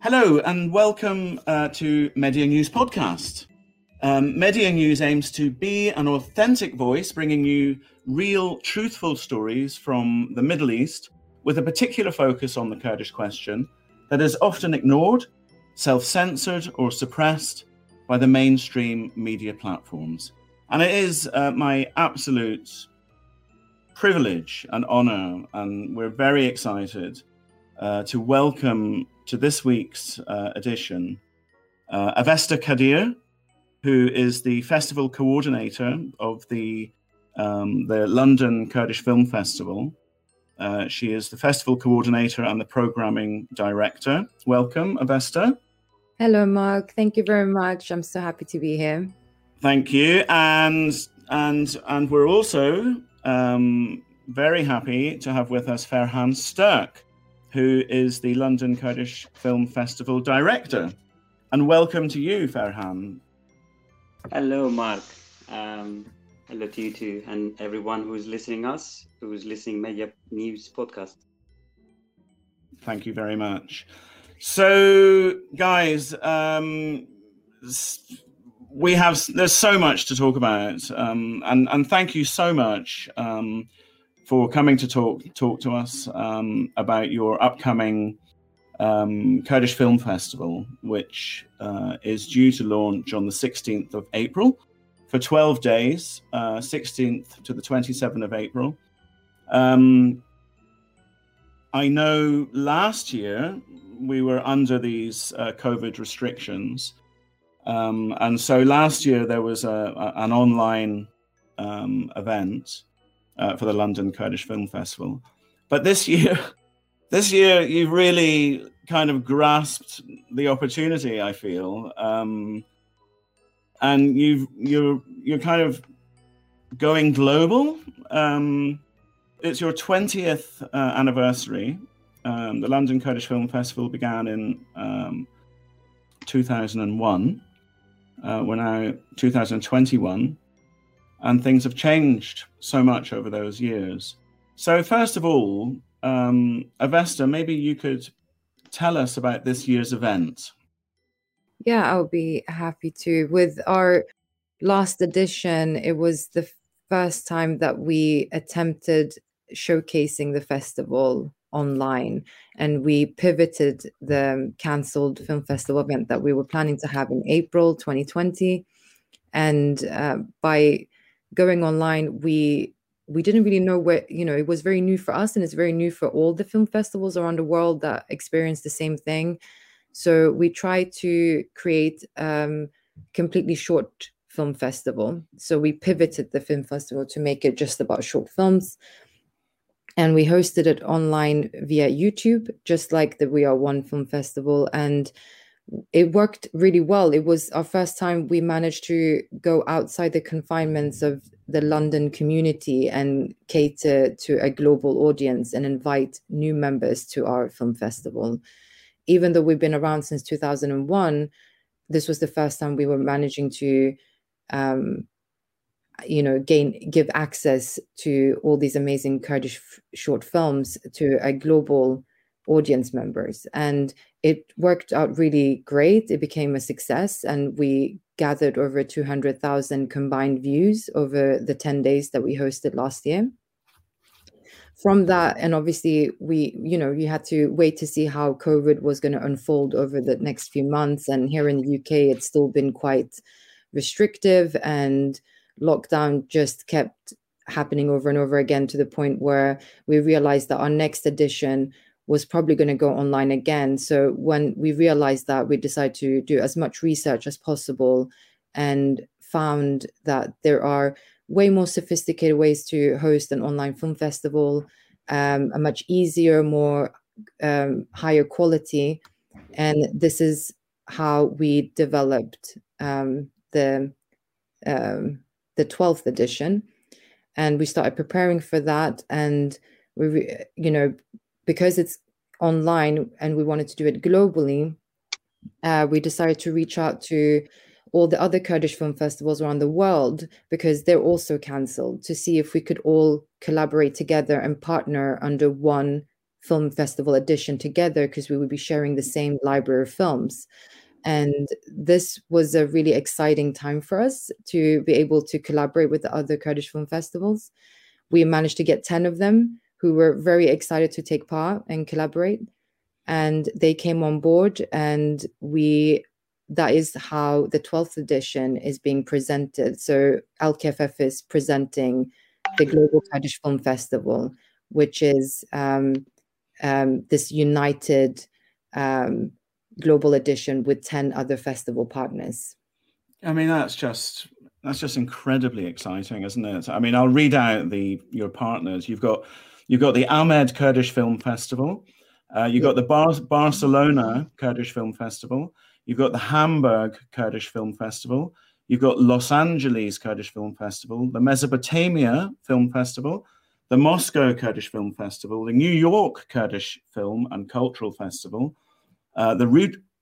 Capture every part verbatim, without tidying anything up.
Hello and welcome uh, to Media News Podcast. Um, Media News aims to be an authentic voice, bringing you real, truthful stories from the Middle East with a particular focus on the Kurdish question that is often ignored, self-censored or suppressed by the mainstream media platforms. And it is uh, my absolute privilege and honor, and we're very excited uh, to welcome to this week's uh, edition uh, Avesta Kadir, who is the festival coordinator of the um, the London Kurdish Film Festival. Uh, she is the festival coordinator and the programming director. Welcome, Avesta. Hello, Mark. Thank you very much. I'm so happy to be here. Thank you, and and and we're also um, very happy to have with us Ferhan Sturk, who is the London Kurdish Film Festival director. And welcome to you, Ferhan. Hello, Mark. Um, hello to you too, and everyone who's listening us, who's listening Media News Podcast. Thank you very much. So, guys, um, we have there's so much to talk about, um, and and thank you so much um, for coming to talk talk to us um, about your upcoming um, Kurdish Film Festival, which uh, is due to launch on the sixteenth of April for twelve days, uh, sixteenth to the twenty-seventh of April. Um, I know last year we were under these uh, COVID restrictions. Um, and so last year there was a, a, an online um, event uh, for the London Kurdish Film Festival. But this year, this year you've really kind of grasped the opportunity, I feel. Um, and you've, you're, you're kind of going global. Um, it's your twentieth uh, anniversary. Um, the London Kurdish Film Festival began in um, two thousand one. Uh, we're now two thousand twenty-one, and things have changed so much over those years. So first of all, um, Avesta, maybe you could tell us about this year's event. Yeah, I'll be happy to. With our last edition, it was the first time that we attempted showcasing the festival online, and we pivoted the cancelled film festival event that we were planning to have in April twenty twenty, and uh, by going online we we didn't really know where, you know, it was very new for us, and it's very new for all the film festivals around the world that experience the same thing. So we tried to create um completely short film festival. So we pivoted the film festival to make it just about short films. And we hosted it online via YouTube, just like the We Are One Film Festival. And it worked really well. It was our first time we managed to go outside the confinements of the London community and cater to a global audience and invite new members to our film festival. Even though we've been around since two thousand one, this was the first time we were managing to um, you know, gain, give access to all these amazing Kurdish f- short films to a global audience members. And it worked out really great. It became a success, and we gathered over two hundred thousand combined views over the ten days that we hosted last year. From that, and obviously we, you know, you had to wait to see how COVID was going to unfold over the next few months. And here in the U K, it's still been quite restrictive, and lockdown just kept happening over and over again, to the point where we realized that our next edition was probably going to go online again. So when we realized that, we decided to do as much research as possible and found that there are way more sophisticated ways to host an online film festival, um, a much easier, more um, higher quality. And this is how we developed um, the um, the twelfth edition, and we started preparing for that. And we, you know, because it's online and we wanted to do it globally, uh, we decided to reach out to all the other Kurdish film festivals around the world, because they're also cancelled, to see if we could all collaborate together and partner under one film festival edition together, because we would be sharing the same library of films. And this was a really exciting time for us to be able to collaborate with the other Kurdish film festivals. We managed to get ten of them who were very excited to take part and collaborate. And they came on board, and we that is how the twelfth edition is being presented. So L K F F is presenting the Global Kurdish Film Festival, which is um, um, this united um, global edition with ten other festival partners. I mean, that's just that's just incredibly exciting, isn't it? I mean, I'll read out the your partners. You've got you've got the Ahmed Kurdish Film Festival. Uh, you've got the Bar- Barcelona Kurdish Film Festival. You've got the Hamburg Kurdish Film Festival. You've got Los Angeles Kurdish Film Festival, the Mesopotamia Film Festival, the Moscow Kurdish Film Festival, the New York Kurdish Film and Cultural Festival, uh, the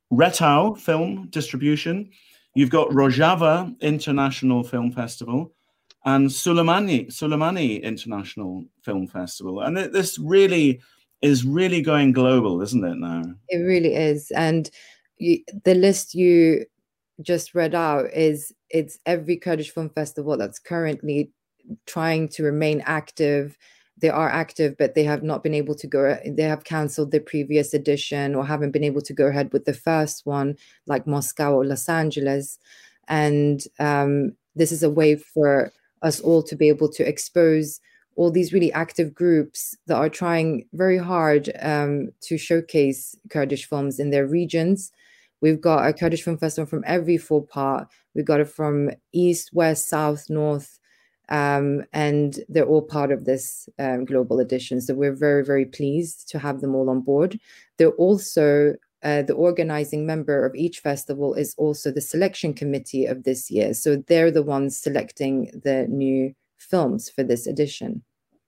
Retau Film Distribution. You've got Rojava International Film Festival and Suleimani, Suleimani International Film Festival. And it, this really is really going global, isn't it now? It really is. And you, the list you just read out is it's every Kurdish film festival that's currently trying to remain active. They are active, but they have not been able to go, they have canceled the previous edition or haven't been able to go ahead with the first one, like Moscow or Los Angeles. And um, this is a way for us all to be able to expose all these really active groups that are trying very hard um, to showcase Kurdish films in their regions. We've got a Kurdish film festival from every four part. We've got it from east, west, south, north, um, and they're all part of this um, global edition. So we're very, very pleased to have them all on board. They're also, uh, the organizing member of each festival is also the selection committee of this year. So they're the ones selecting the new films for this edition.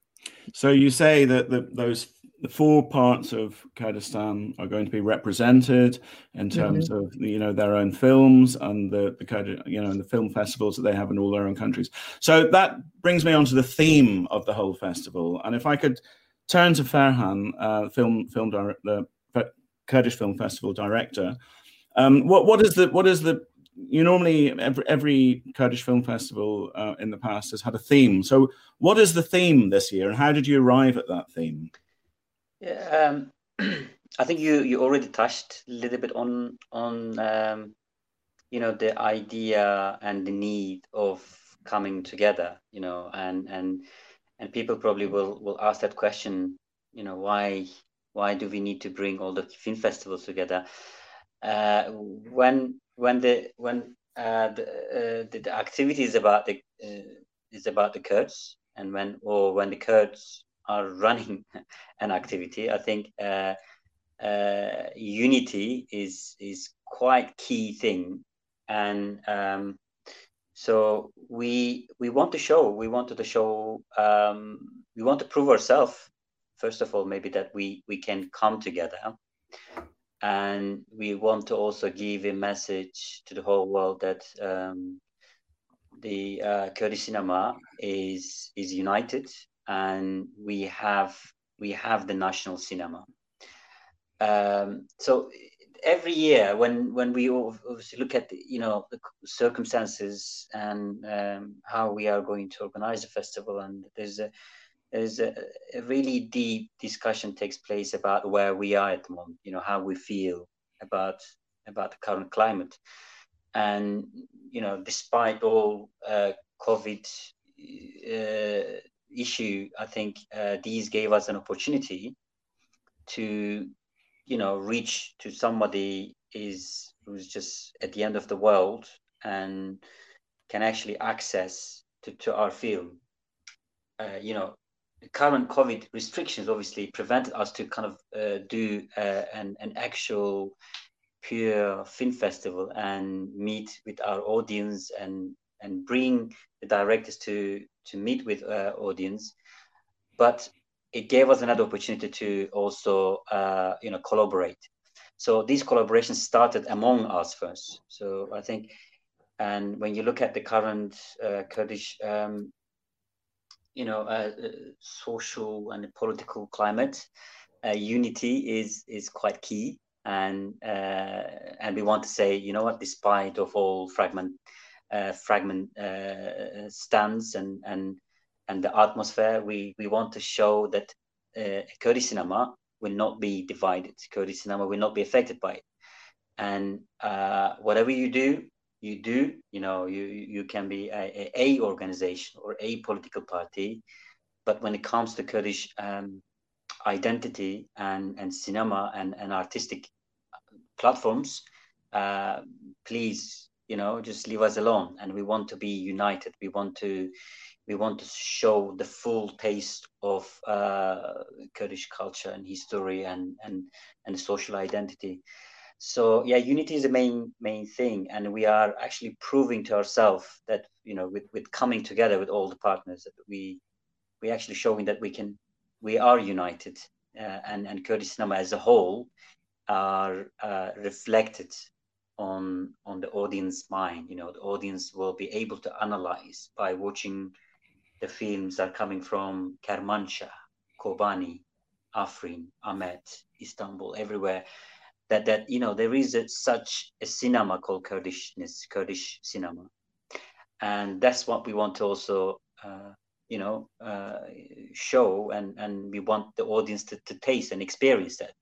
So you say that the, those the four parts of Kurdistan are going to be represented in terms mm-hmm. of you know their own films and the the Kurd, you know and the film festivals that they have in all their own countries. So that brings me on to the theme of the whole festival. And if I could turn to Ferhan, uh, film film director, the Kurdish Film Festival director, um, what what is the what is the You normally, every, every Kurdish Film Festival uh, in the past has had a theme. So what is the theme this year and how did you arrive at that theme? Yeah, um, I think you, you already touched a little bit on, on um, you know, the idea and the need of coming together, you know, and, and, and people probably will, will ask that question, you know, why, why do we need to bring all the film festivals together? Uh, when when the when uh, the, uh, the the activity is about the uh, is about the Kurds, and when or when the Kurds are running an activity, I think uh, uh, unity is is quite key thing, and um, so we we want to show we wanted to show um, we want to prove ourselves first of all, maybe that we we can come together. And we want to also give a message to the whole world that um, the uh, Kurdish cinema is is united, and we have we have the national cinema. Um, so every year, when when we obviously look at the, you know the circumstances and um, how we are going to organize the festival, and there's a There's a, a really deep discussion takes place about where we are at the moment, you know, how we feel about about the current climate. And, you know, despite all uh, COVID uh, issue, I think uh, these gave us an opportunity to, you know, reach to somebody is who's just at the end of the world and can actually access to, to our film. Uh, you know, the current COVID restrictions obviously prevented us to kind of uh, do uh, an, an actual pure film festival and meet with our audience and and bring the directors to to meet with uh, audience. But it gave us another opportunity to also uh, you know collaborate. So these collaborations started among us first. So I think, and when you look at the current uh, Kurdish um, you know, uh, uh, social and political climate, uh, unity is is quite key, and uh, and we want to say, you know what, despite of all fragment uh, fragment uh, stands and and and the atmosphere, we we want to show that uh, Kurdish cinema will not be divided. Kurdish cinema will not be affected by it, and uh, whatever you do, you do. You know, you you can be a, a organization or a political party, but when it comes to Kurdish um, identity and and cinema and and artistic platforms, uh, please, you know, just leave us alone. And we want to be united. We want to we want to show the full taste of uh, Kurdish culture and history and and and social identity. So yeah, unity is the main main thing, and we are actually proving to ourselves that, you know, with with coming together with all the partners, that we we actually showing that we can we are united, uh, and and Kurdish cinema as a whole are uh, reflected on on the audience mind. You know, the audience will be able to analyze by watching the films that are coming from Kermanshah, Kobani, Afrin, Amed, Istanbul, everywhere. That that you know, there is a, such a cinema called Kurdishness, Kurdish cinema, and that's what we want to also uh, you know uh, show, and and we want the audience to, to taste and experience that.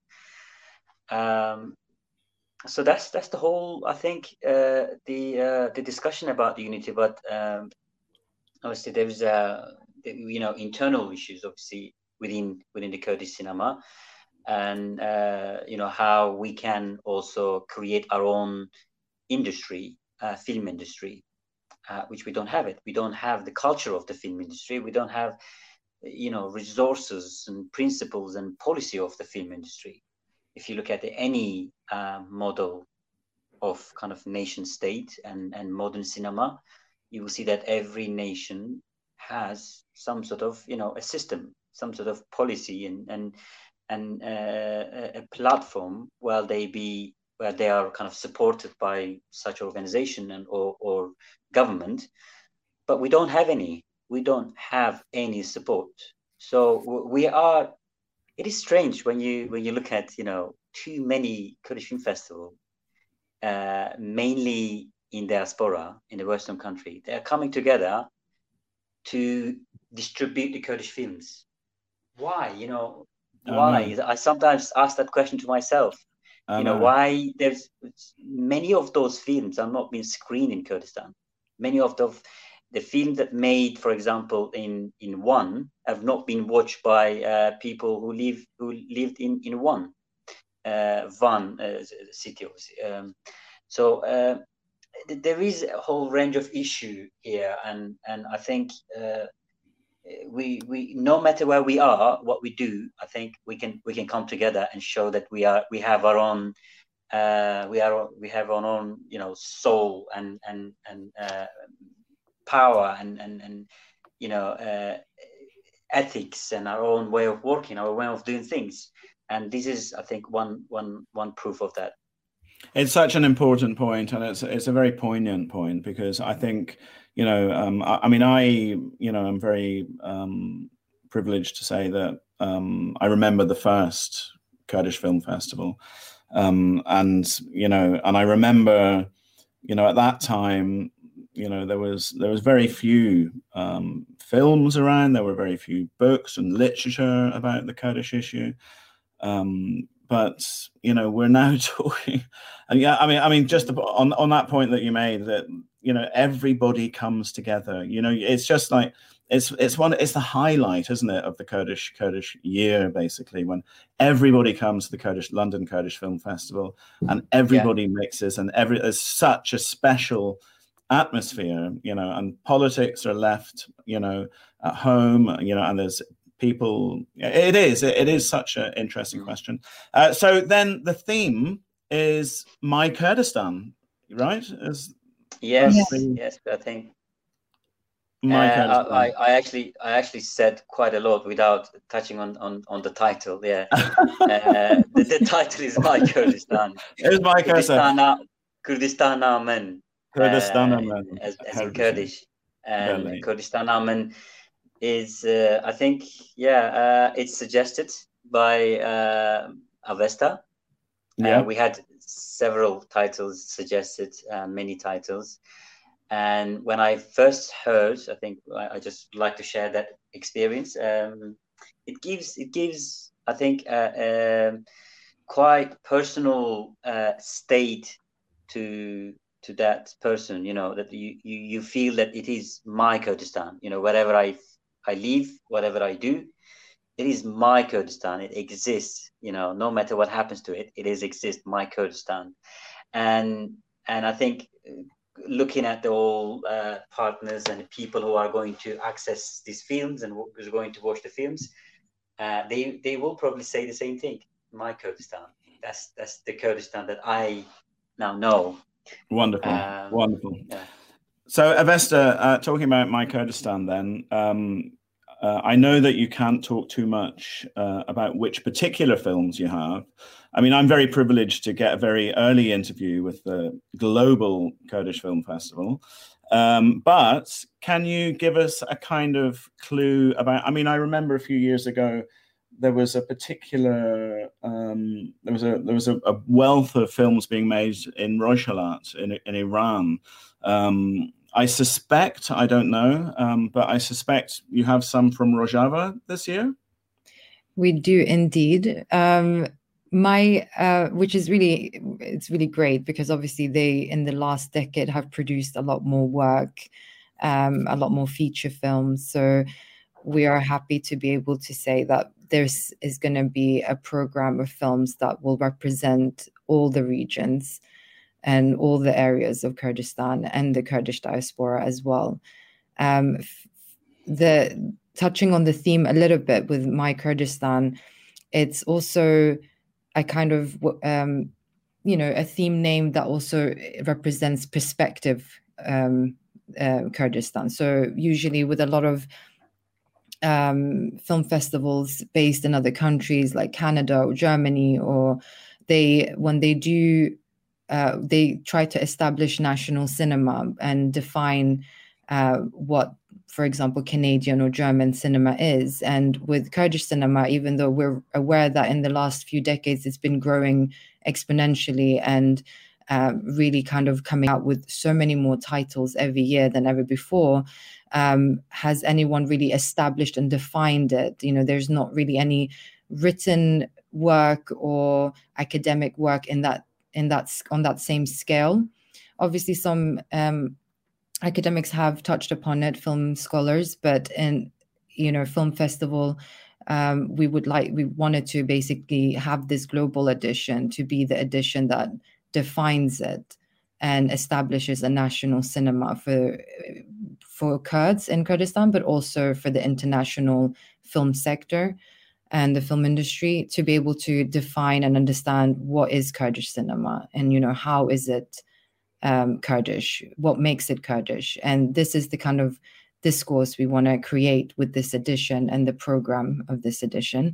Um, so that's that's the whole, I think, uh, the uh, the discussion about the unity. But um, obviously there's uh, you know internal issues obviously within within the Kurdish cinema, and uh, you know how we can also create our own industry, uh, film industry, uh, which we don't have it. We don't have the culture of the film industry. We don't have, you know, resources and principles and policy of the film industry. If you look at any uh, model of kind of nation state and, and modern cinema, you will see that every nation has some sort of, you know, a system, some sort of policy and and and uh, a platform where they be where they are kind of supported by such organization and or, or government. But we don't have any. We don't have any support. So we are. It is strange when you when you look at, you know, too many Kurdish film festivals, uh, mainly in diaspora in the Western country. They are coming together to distribute the Kurdish films. Why? You know, why? I, I sometimes ask that question to myself. I you know, know, why there's many of those films are not being screened in Kurdistan. Many of the the films that made, for example, in in One have not been watched by uh, people who live who lived in in One, uh, Van uh, city. Um, so uh, th- there is a whole range of issue here, and and I think uh, we we no matter where we are, what we do, I think we can we can come together and show that we are we have our own. Uh, we are we have our own, you know, soul and and and uh, power and and and you know uh, ethics and our own way of working, our way of doing things, and this is, I think, one one one proof of that. It's such an important point, and it's it's a very poignant point, because I think, you know, um, I, I mean, I you know I'm very um, privileged to say that um, I remember the first Kurdish Film Festival, um, and you know, and I remember, you know, at that time, you know, there was there was very few um, films around. There were very few books and literature about the Kurdish issue. Um, but you know, we're now talking, and yeah, I mean, I mean, just on on that point that you made, that you know, everybody comes together. You know, it's just like it's it's one it's the highlight, isn't it, of the Kurdish Kurdish year, basically, when everybody comes to the Kurdish London Kurdish Film Festival, and everybody yeah. mixes, and every there's such a special atmosphere, you know, and politics are left, you know, at home, you know, and there's people. It is it, it is such an interesting question. Uh, so then the theme is My Kurdistan, right? Is yes, yes, I think. My uh, I, I actually I actually said quite a lot without touching on on, on the title. Yeah, uh, the, the title is My Kurdistan. It is My Kurdistan. Kurdistan Amen. Kurdistan uh, as, as in Kurdish, and Belly. Kurdistan Amen is uh, I think yeah uh, it's suggested by uh, Avesta. Yeah. Uh, we had several titles suggested, uh, many titles. And when I first heard, I think I, I just like to share that experience. Um, it gives, it gives, I think, uh, um, quite personal uh, state to to that person. You know, that you, you you feel that it is my Kurdistan. You know, wherever I I live, whatever I do, it is my Kurdistan. It exists. You know, no matter what happens to it, it is exist my Kurdistan. And and I think looking at the all uh, partners and people who are going to access these films and who is going to watch the films, uh, they they will probably say the same thing. My Kurdistan. That's that's the Kurdistan that I now know. Wonderful, Um, wonderful. Yeah. So, Avesta, uh, talking about My Kurdistan, then um, uh, I know that you can't talk too much uh, about which particular films you have. I mean, I'm very privileged to get a very early interview with the Global Kurdish Film Festival. Um, but can you give us a kind of clue about? I mean, I remember a few years ago there was a particular um, there was a there was a, a wealth of films being made in Rojhelat in in Iran. Um, I suspect, I don't know, um, but I suspect you have some from Rojava this year. We do indeed. Um, my, uh, which is really, it's really great because obviously they, in the last decade, have produced a lot more work, um, a lot more feature films. So we are happy to be able to say that there's is going to be a program of films that will represent all the regions and all the areas of Kurdistan and the Kurdish diaspora as well. Um, the touching on the theme a little bit with My Kurdistan, it's also a kind of, um, you know, a theme name that also represents perspective um, uh, Kurdistan. So usually with a lot of um, film festivals based in other countries like Canada or Germany, or they, when they do Uh, they try to establish national cinema and define uh, what, for example, Canadian or German cinema is. And with Kurdish cinema, even though we're aware that in the last few decades it's been growing exponentially and uh, really kind of coming out with so many more titles every year than ever before, um, has anyone really established and defined it? You know, there's not really any written work or academic work in that in that on that same scale. Obviously, some um, academics have touched upon it, film scholars, but in you know film festival, um, we would like we wanted to basically have this global edition to be the edition that defines it and establishes a national cinema for for Kurds in Kurdistan, but also for the international film sector and the film industry, to be able to define and understand what is Kurdish cinema and, you know, how is it um, Kurdish, what makes it Kurdish. And this is the kind of discourse we want to create with this edition and the program of this edition.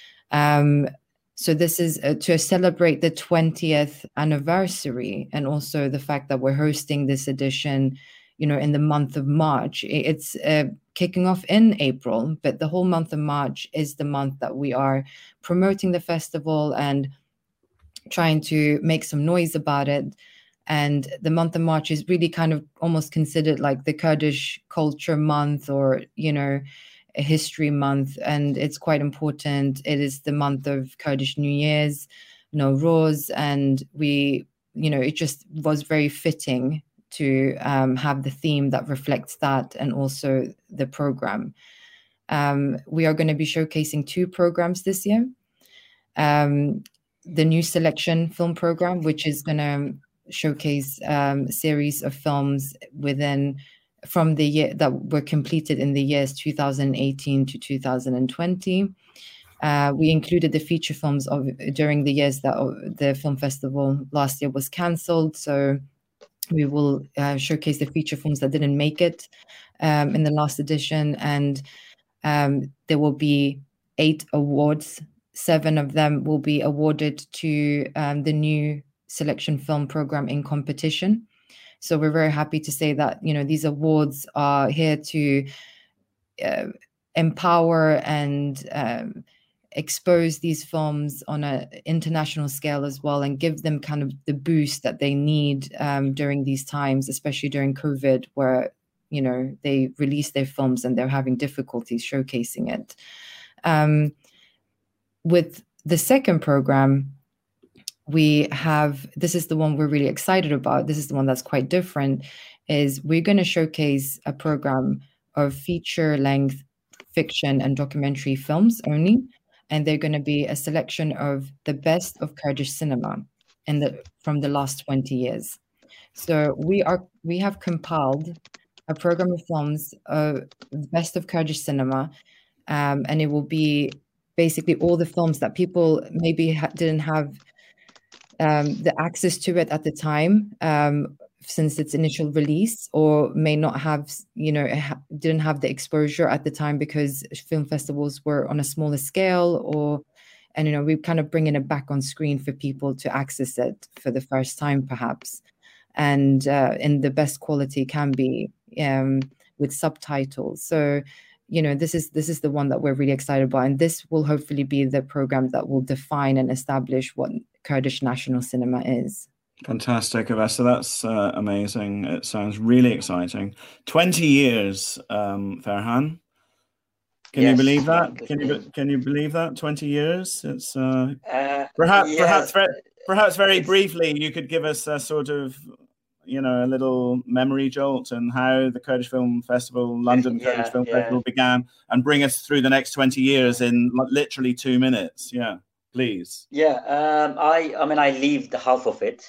Um, so this is uh, to celebrate the twentieth anniversary, and also the fact that we're hosting this edition, you know, in the month of March. It's uh, kicking off in April, but the whole month of March is the month that we are promoting the festival and trying to make some noise about it. And the month of March is really kind of almost considered like the Kurdish culture month, or, you know, a history month. And it's quite important. It is the month of Kurdish New Year's, Nowruz, and we, you know, it just was very fitting to um, have the theme that reflects that, and also the program. Um, we are going to be showcasing two programs this year. Um, the new selection film program, which is going to showcase um, a series of films within from the year that were completed in the years two thousand eighteen to two thousand twenty. Uh, we included the feature films of during the years that the film festival last year was cancelled. So we will uh, showcase the feature films that didn't make it um, in the last edition. And um, there will be eight awards. Seven of them will be awarded to um, the new selection film program in competition. So we're very happy to say that, you know, these awards are here to uh, empower and um, expose these films on an international scale as well, and give them kind of the boost that they need um, during these times, especially during COVID, where, you know, they release their films and they're having difficulties showcasing it. Um, with the second program, we have, this is the one we're really excited about. This is the one that's quite different, is we're going to showcase a program of feature-length fiction and documentary films only. And they're going to be a selection of the best of Kurdish cinema in the from the last twenty years. So we are we have compiled a program of films of the best of Kurdish cinema, um, and it will be basically all the films that people maybe ha- didn't have um, the access to it at the time, um, since its initial release, or may not have, you know, ha- didn't have the exposure at the time because film festivals were on a smaller scale, or, and, you know, we're kind of bringing it back on screen for people to access it for the first time, perhaps. And uh, in the best quality can be um, with subtitles. So, you know, this is this is the one that we're really excited about, and this will hopefully be the program that will define and establish what Kurdish national cinema is. Fantastic, Avesta. That's uh, amazing. It sounds really exciting. twenty years, um, Ferhan. Can Yes, you believe that? Mark. Can you can you believe that? twenty years? It's uh, Uh, perhaps yes, perhaps very, perhaps very it's- briefly you could give us a sort of, you know, a little memory jolt and how the Kurdish Film Festival, London Yeah, Kurdish Film yeah. Festival began, and bring us through the next twenty years in li- literally two minutes. Yeah, please. Yeah, um, I I mean I lived half of it,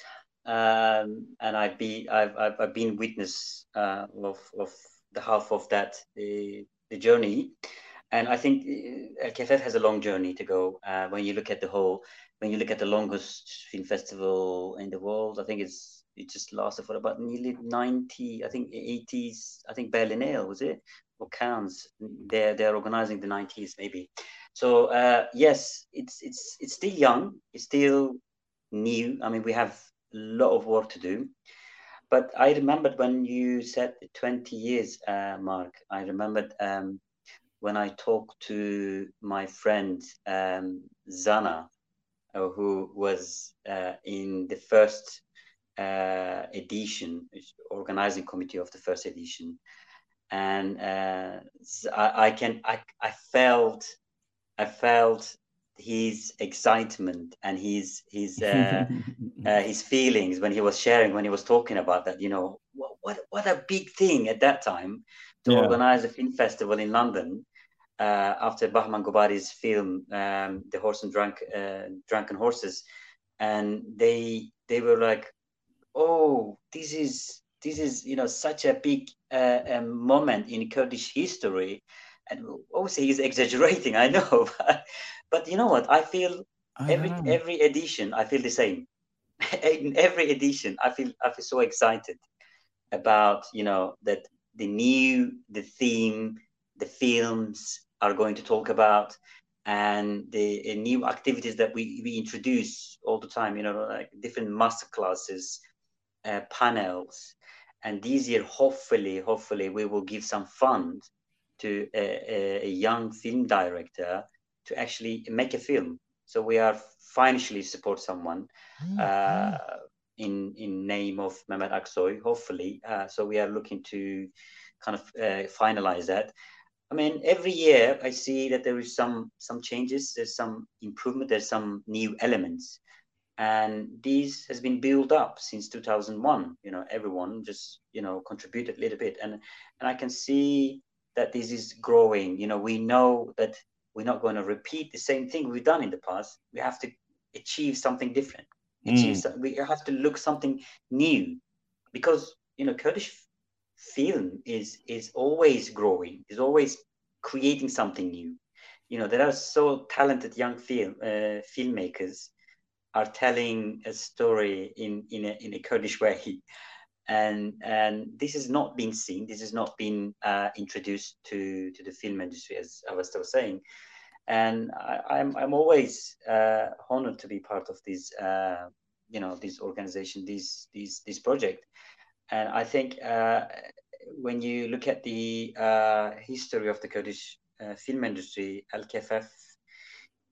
um, and I've been I've I've, I've been witness uh, of of the half of that the the journey, and I think uh, L K F F has a long journey to go. Uh, when you look at the whole, when you look at the longest film festival in the world, I think it's it just lasted for about nearly ninety, I think eighties. I think Berlinale was it, or Cannes. They're they're organizing the nineties maybe. So uh, yes, it's it's it's still young. It's still new. I mean, we have a lot of work to do. But I remembered when you said twenty years, uh, Mark. I remembered um, when I talked to my friend um, Zana, uh, who was uh, in the first uh, edition, organizing committee of the first edition, and uh, I, I can I I felt. I felt his excitement and his his uh, uh, his feelings when he was sharing, when he was talking about that. You know, what what, what a big thing at that time to Yeah. organize a film festival in London uh, after Bahman Gobari's film, um, The Horse and Drunk uh, Drunken Horses, and they they were like, oh, this is this is you know such a big uh, um, moment in Kurdish history. And obviously he's exaggerating, I know, but, but you know what? I feel I every know. every edition I feel the same. In every edition, I feel I feel so excited about you know that the new the theme, the films are going to talk about, and the uh, new activities that we, we introduce all the time. You know, like different master classes, uh, panels, and this year, hopefully, hopefully, we will give some fund to a, a young film director to actually make a film. So we are financially support someone uh, in in name of Mehmet Aksoy, hopefully. Uh, so we are looking to kind of uh, finalize that. I mean, every year I see that there is some some changes, there's some improvement, there's some new elements, and this has been built up since two thousand one. You know, everyone just you know contributed a little bit, and and I can see that this is growing. You know, we know that we're not going to repeat the same thing we've done in the past. We have to achieve something different. Achieve. Mm. Some, we have to look something new, because you know Kurdish film is is always growing. Is always creating something new. You know, there are so talented young film uh, filmmakers are telling a story in in a, in a Kurdish way, and and this has not been seen. This has not been uh, introduced to to the film industry, as I was still saying. And I, I'm I'm always uh, honored to be part of this uh, you know this organization, this this this project. And I think uh, when you look at the uh, history of the Kurdish uh, film industry, L K F F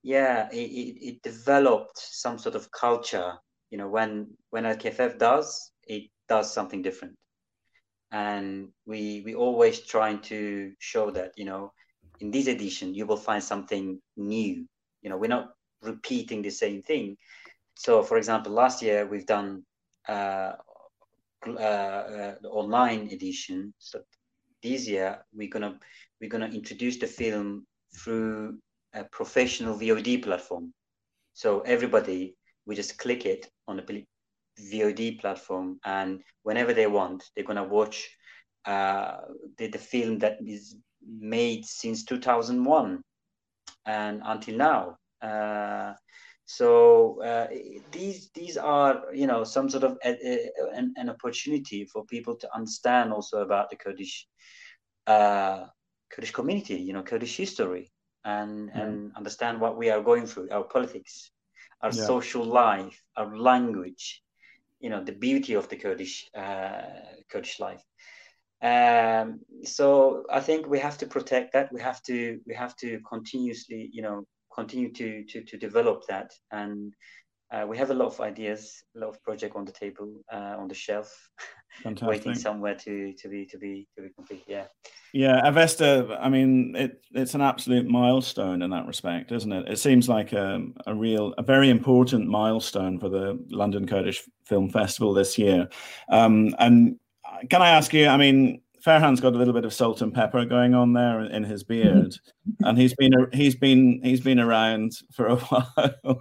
yeah, it, it, it developed some sort of culture. You know, when when L K F F does, it does something different, and we we always trying to show that, you know, in this edition you will find something new. You know, we're not repeating the same thing. So, for example, last year we've done uh, uh, uh, the online edition. So this year we're gonna we're gonna introduce the film through a professional V O D platform. So everybody, we just click it on the V O D platform, and whenever they want, they're gonna watch uh, the, the film that is made since two thousand one and until now. Uh, so uh, these these are, you know, some sort of a, a, an, an opportunity for people to understand also about the Kurdish uh, Kurdish community, you know, Kurdish history, and yeah. and understand what we are going through, our politics, our yeah. social life, our language, you know, the beauty of the Kurdish uh, Kurdish life. Um, so I think we have to protect that. We have to we have to continuously, you know, continue to to to develop that. And uh, we have a lot of ideas, a lot of project on the table, uh, on the shelf, waiting somewhere to to be to be to be complete. Yeah. Yeah, Avesta, I mean, it, it's an absolute milestone in that respect, isn't it? It seems like a, a real, a very important milestone for the London Kurdish Film Festival this year. Um, and can I ask you, I mean, Ferhan's got a little bit of salt and pepper going on there in his beard, and he's been he's been he's been around for a while.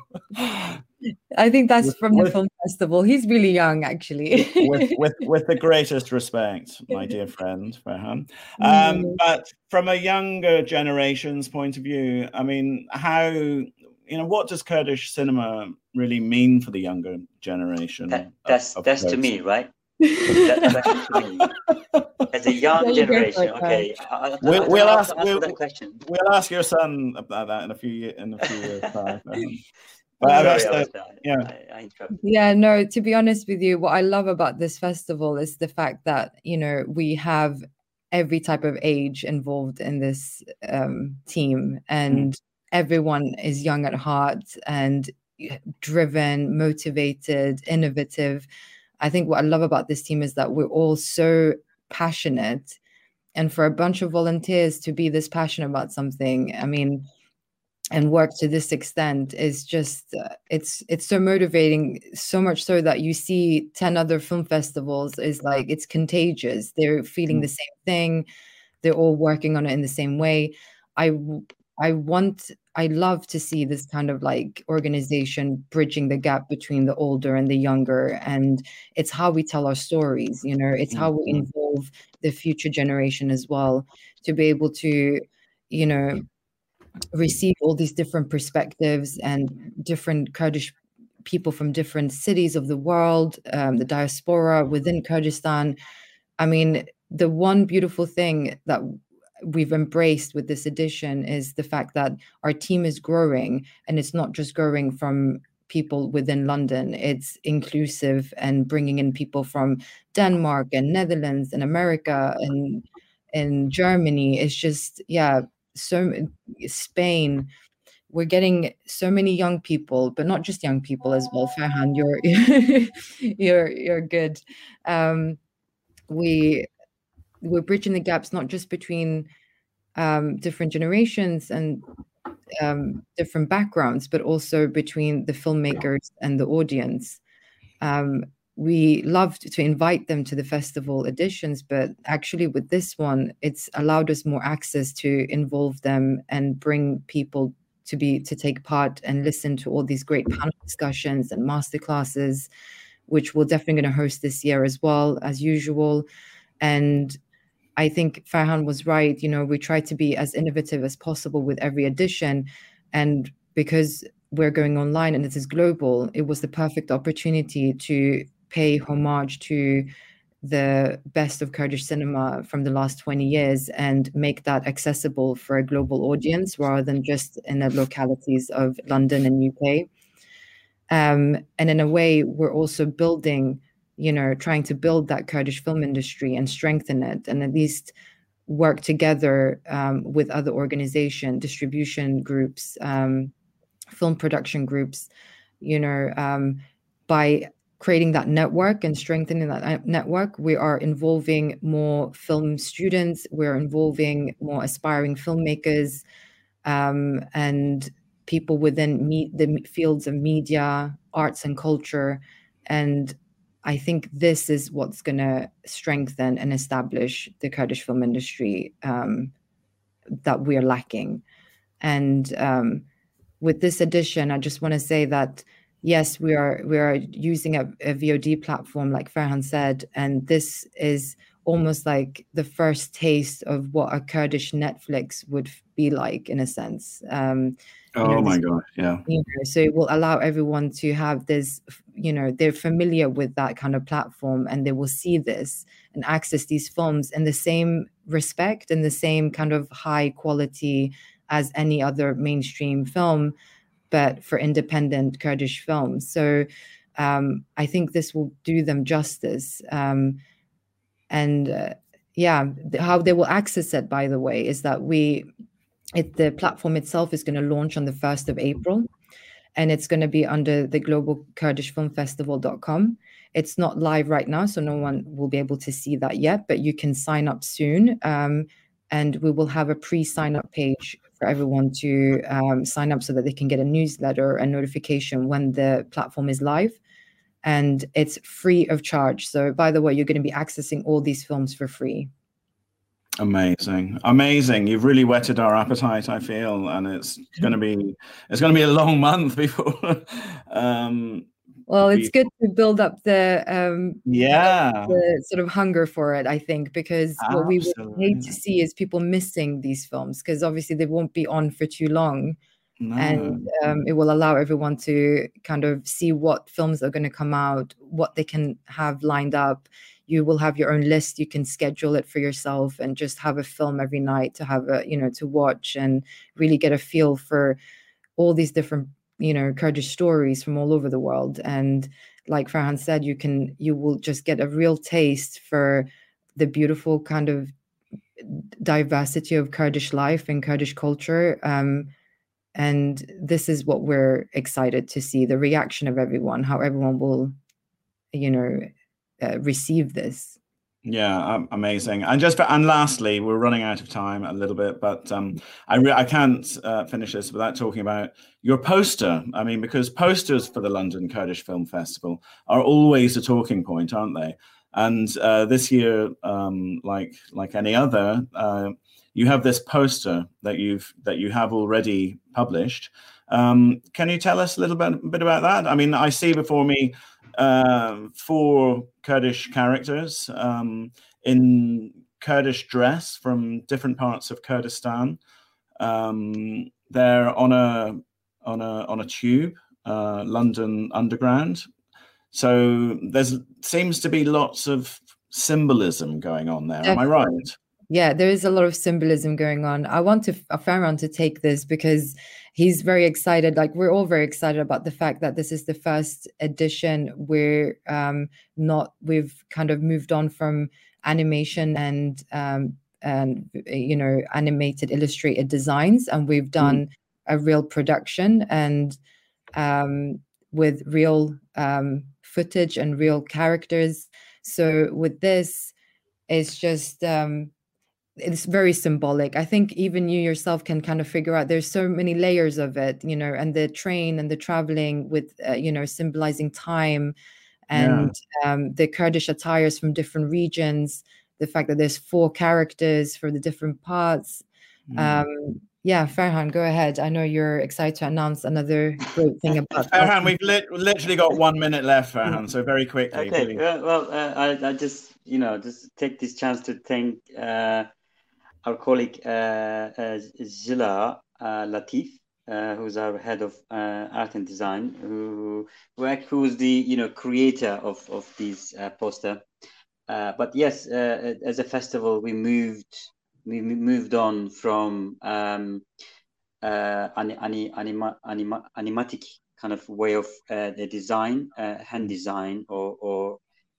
I think that's with, from the with, film festival. He's really young, actually. with, with with the greatest respect, my dear friend Ferhan. Um, mm. But from a younger generation's point of view, I mean, how, you know, what does Kurdish cinema really mean for the younger generation? That, that's of, of that's Kurds? To me, right? That question to me. As a young yeah, generation, okay. I, I, we'll, I, we'll I, ask. We'll, that question. We'll ask your son about that in a few in a few years' time. But Sorry, the, yeah. I, I yeah, no, to be honest with you, what I love about this festival is the fact that, you know, we have every type of age involved in this um, team, and mm. everyone is young at heart and driven, motivated, innovative. I think what I love about this team is that we're all so passionate, and for a bunch of volunteers to be this passionate about something, I mean, and work to this extent is just, uh, it's it's so motivating, so much so that you see ten other film festivals is like, it's contagious. They're feeling mm. the same thing. They're all working on it in the same way. I, I want, I love to see this kind of like organization bridging the gap between the older and the younger. And it's how we tell our stories, you know, it's how we involve the future generation as well, to be able to, you know, receive all these different perspectives and different Kurdish people from different cities of the world, um, the diaspora within Kurdistan. I mean, the one beautiful thing that we've embraced with this edition is the fact that our team is growing, and it's not just growing from people within London. It's inclusive and bringing in people from Denmark and Netherlands and America and and Germany. It's just, yeah, so Spain. We're getting so many young people, but not just young people as well. Ferhan, you're you're you're good. Um, we we're bridging the gaps not just between um, different generations and um, different backgrounds, but also between the filmmakers and the audience. Um, we loved to invite them to the festival editions, but actually with this one, it's allowed us more access to involve them and bring people to be to take part and listen to all these great panel discussions and masterclasses, which we're definitely going to host this year as well, as usual. And I think Ferhan was right. You know, we try to be as innovative as possible with every edition. And because we're going online and it is global, it was the perfect opportunity to pay homage to the best of Kurdish cinema from the last twenty years and make that accessible for a global audience rather than just in the localities of London and U K. Um, and in a way, we're also building, you know, trying to build that Kurdish film industry and strengthen it, and at least work together um, with other organizations, distribution groups, um, film production groups, you know, um, by creating that network and strengthening that network, we are involving more film students, we're involving more aspiring filmmakers, um, and people within me- the fields of media, arts and culture. And I think this is what's going to strengthen and establish the Kurdish film industry um, that we're lacking. And um, with this edition, I just want to say that yes, we are we are using a, a V O D platform, like Ferhan said, and this is almost like the first taste of what a Kurdish Netflix would be like, in a sense. Um, oh you know, my this, God, yeah. You know, so it will allow everyone to have this, you know, they're familiar with that kind of platform, and they will see this and access these films in the same respect and the same kind of high quality as any other mainstream film, but for independent Kurdish films. So um, I think this will do them justice. Um, and uh, yeah, how they will access it, by the way, is that we, it, the platform itself is going to launch on the first of April, and it's going to be under the global kurdish film festival dot com. It's not live right now, so no one will be able to see that yet, but you can sign up soon. Um, and we will have a pre-sign up page for everyone to um, sign up so that they can get a newsletter and notification when the platform is live. And it's free of charge. So by the way, you're going to be accessing all these films for free. Amazing, amazing! You've really whetted our appetite, I feel, and it's going to be it's going to be a long month before. um, well, it's good to build up the um, yeah the sort of hunger for it, I think, because what we would Absolutely. hate to see is people missing these films, because obviously they won't be on for too long. No. And um, it will allow everyone to kind of see what films are going to come out, what they can have lined up. You will have your own list. You can schedule it for yourself and just have a film every night to have a, you know, to watch and really get a feel for all these different, you know, Kurdish stories from all over the world. And like Ferhan said, you can, you will just get a real taste for the beautiful kind of diversity of Kurdish life and Kurdish culture. Um, And this is what we're excited to see, the reaction of everyone, how everyone will, you know, uh, receive this. Yeah, um, amazing. And just for, and lastly, we're running out of time a little bit, but um, I re- I can't uh, finish this without talking about your poster. I mean, because posters for the London Kurdish Film Festival are always a talking point, aren't they? And uh, this year, um, like like any other, uh, you have this poster that you've that you have already published. Um, can you tell us a little bit, bit about that? I mean, I see before me uh, four Kurdish characters um, in Kurdish dress from different parts of Kurdistan. Um, they're on a on a on a tube, uh, London Underground. So there's seems to be lots of symbolism going on there. Am I right? Yeah, there is a lot of symbolism going on. I want to Ferhan to take this because he's very excited. Like, we're all very excited about the fact that this is the first edition. We're um, not, we've kind of moved on from animation and, um, and you know, animated illustrated designs. And we've done mm. a real production and um, with real um, footage and real characters. So with this, it's just, um, it's very symbolic. I think even you yourself can kind of figure out there's so many layers of it, you know, and the train and the traveling with, uh, you know, symbolizing time and yeah. um, the Kurdish attires from different regions, the fact that there's four characters for the different parts. Mm. Um, yeah, Ferhan, go ahead. I know you're excited to announce another great thing about Ferhan, we've lit literally got one minute left, Ferhan, so very quickly. Okay, uh, well, uh, I, I just, you know, just take this chance to thank uh, our colleague uh, uh, Zila uh, Latif, uh, who's our head of uh, art and design, who who who's the you know creator of of these uh, poster. Uh, but yes, uh, as a festival, we moved we moved on from um, uh, an, an, anima, anima, animatic kind of way of uh, the design, uh, hand design, or or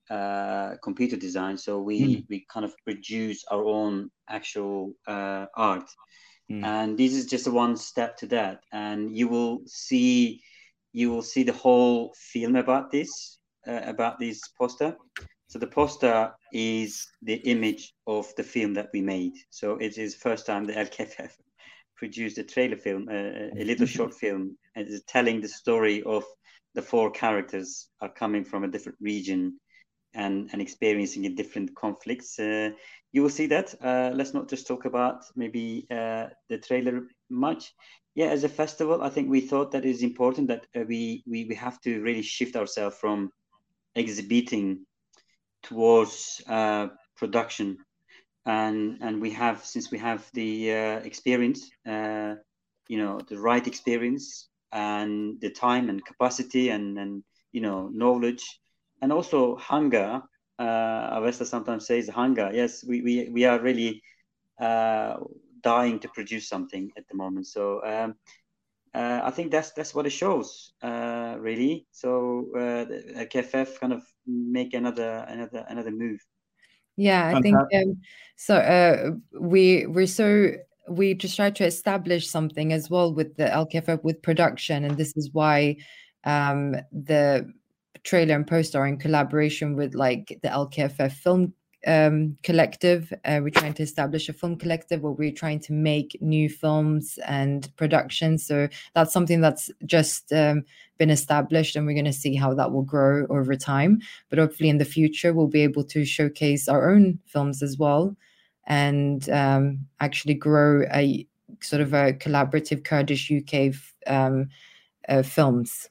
uh computer design. So we mm. we kind of produce our own actual uh art, Mm. And this is just a one step to that. And you will see, you will see the whole film about this, uh, about this poster. So the poster is the image of the film that we made. So it is first time the L K F F produced a trailer film, uh, a little short film, and is telling the story of the four characters are coming from a different region and, and experiencing in different conflicts. Uh, you will see that. Uh, let's not just talk about maybe uh, the trailer much. Yeah, as a festival, I think we thought that it is important that uh, we, we we have to really shift ourselves from exhibiting towards uh, production, and and we have, since we have the uh, experience, uh, you know, the right experience and the time and capacity and and you know, knowledge, and also hunger. Uh, Avesta sometimes says hunger. Yes, we we we are really uh, dying to produce something at the moment. So. Um, Uh, I think that's that's what it shows, uh, really. So uh, the K F F kind of make another another another move. Yeah, I think um, so. Uh, we we're so we just try to establish something as well with the L K F F with production, and this is why um, the trailer and poster are in collaboration with like the L K F F film um collective. Uh, we're trying to establish a film collective where we're trying to make new films and productions. So that's something that's just um, been established, and we're going to see how that will grow over time. But hopefully in the future we'll be able to showcase our own films as well, and um, actually grow a sort of a collaborative Kurdish U K um, uh, films.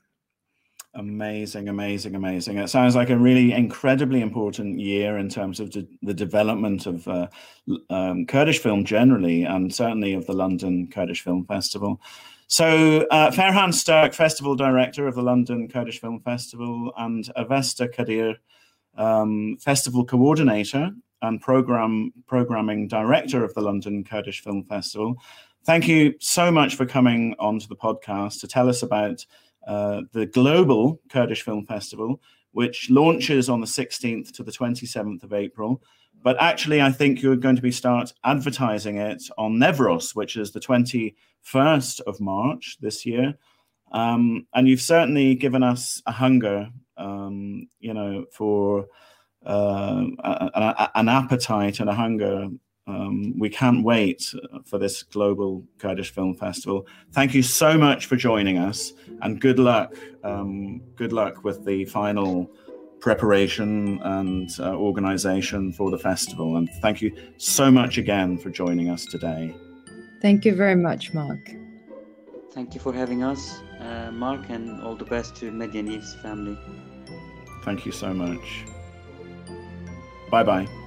Amazing, amazing, amazing. It sounds like a really incredibly important year in terms of de the development of uh, um, Kurdish film generally, and certainly of the London Kurdish Film Festival. So uh, Ferhan Sturk, Festival Director of the London Kurdish Film Festival, and Avesta Kadir, um, Festival Coordinator and Program Programming Director of the London Kurdish Film Festival. Thank you so much for coming onto the podcast to tell us about Uh, the Global Kurdish Film Festival, which launches on the sixteenth to the twenty-seventh of April. But actually, I think you're going to be start advertising it on Nevros, which is the twenty-first of March this year. Um, and you've certainly given us a hunger, um, you know, for uh, a, a, an appetite and a hunger. Um, we can't wait for this Global Kurdish Film Festival. Thank you so much for joining us, and good luck. Um, good luck with the final preparation and uh, organization for the festival. And thank you so much again for joining us today. Thank you very much, Mark. Thank you for having us, uh, Mark, and all the best to Medyanews family. Thank you so much. Bye-bye.